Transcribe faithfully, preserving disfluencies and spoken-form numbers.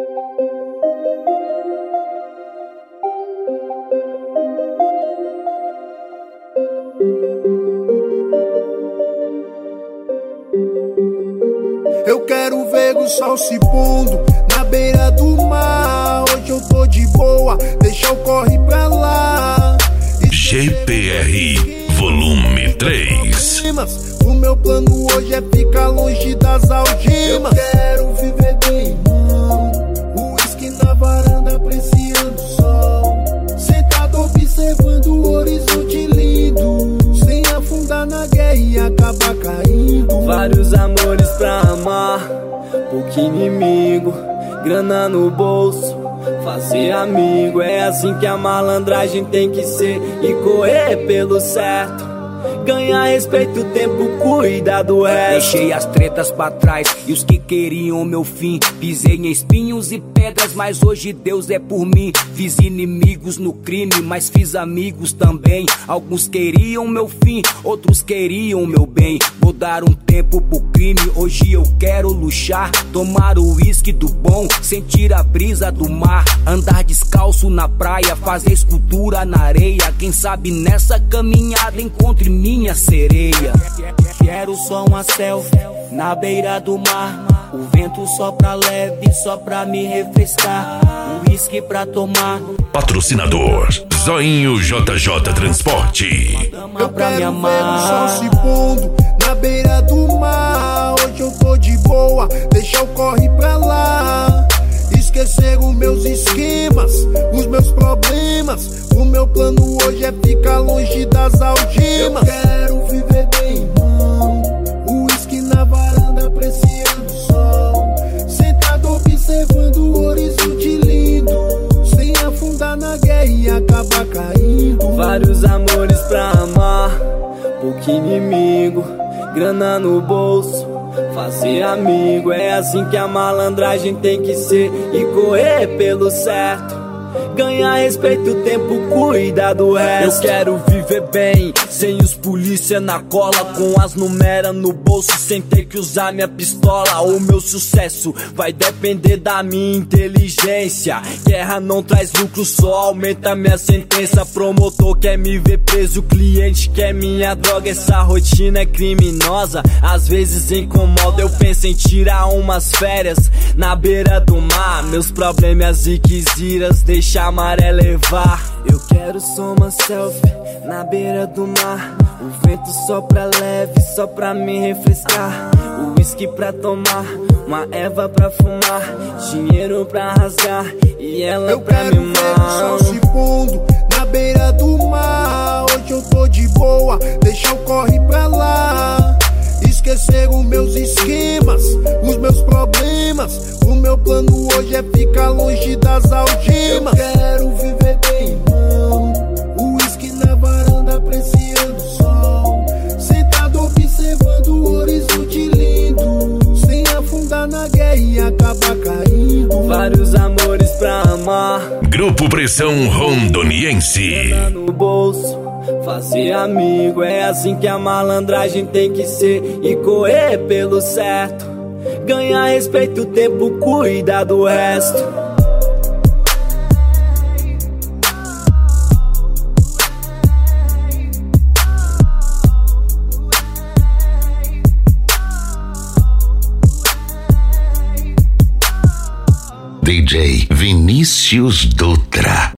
Eu quero ver o sol se pondo na beira do mar. Hoje eu tô de boa, deixa eu corre pra lá. G P R Volume três. O meu plano hoje é ficar longe das algemas. Eu quero viver bem, irmão. Uísque na varanda, apreciando o sol. Sentado observando o horizonte lindo. Sem afundar na guerra e acabar caindo. Vários amores pra amar, pouco inimigo, grana no bolso, fazer amigo. É assim que a malandragem tem que ser e correr pelo certo. Ganhar respeito, o tempo cuida do resto. Deixei as tretas pra trás e os que queriam meu fim. Pisei em espinhos e pedras, mas hoje Deus é por mim. Fiz inimigos no crime, mas fiz amigos também. Alguns queriam meu fim, outros queriam meu bem. Vou dar um tempo pro crime, hoje eu quero luxar. Tomar o uísque do bom, sentir a brisa do mar. Andar descalço na praia, fazer escultura na areia. Quem sabe nessa caminhada encontre minha sereia. Quero só uma selfie na beira do mar. O vento sopra leve, só pra me refrescar. Uísque pra tomar. Patrocinador Zoinho J J Transporte. Eu quero ver o sol se pondo na beira do mar. Hoje eu tô de boa, deixa eu corre pra lá. Esquecer os meus esquemas, os meus problemas. O meu plano hoje é ficar longe das algemas. Eu quero viver bem, irmão. Uísque na varanda, apreciando o sol. Sentado observando o horizonte lindo. Sem afundar na guerra e acabar caindo. Vários amores pra amar, pouco inimigo, grana no bolso, fazer amigo. É assim que a malandragem tem que ser e correr pelo certo. Ganhar respeito, o tempo cuida do resto. Eu quero viver bem, sem os polícia na cola, com as numeras no bolso, sem ter que usar minha pistola. O meu sucesso vai depender da minha inteligência. Guerra não traz lucro, só aumenta minha sentença. Promotor quer me ver preso, cliente quer minha droga. Essa rotina é criminosa, às vezes incomoda. Eu penso em tirar umas férias na beira do mar. Meus problemas e quisiras deixar a maré levar. Eu quero só uma selfie na beira do mar. O vento sopra leve, só pra me refrescar. O uísque pra tomar, uma erva pra fumar. Dinheiro pra rasgar e ela eu pra quero mimar. ver o sol se pondo na beira do mar. Hoje eu tô de boa, deixa eu corre pra lá. Esquecer os meus esquemas, os meus problemas. O meu plano hoje é ficar longe das algemas. Eu quero viver bem, irmão. Uísque na varanda, apreciando o sol. Sentado observando o horizonte lindo. Sem afundar na guerra e acabar caindo. Vários amores pra amar, Grupo Pressão Rondoniense. no bolso, fazer amigo. É assim que a malandragem tem que ser e correr pelo certo. Ganhar respeito, o tempo cuida do resto. D J Vinícius Dutra.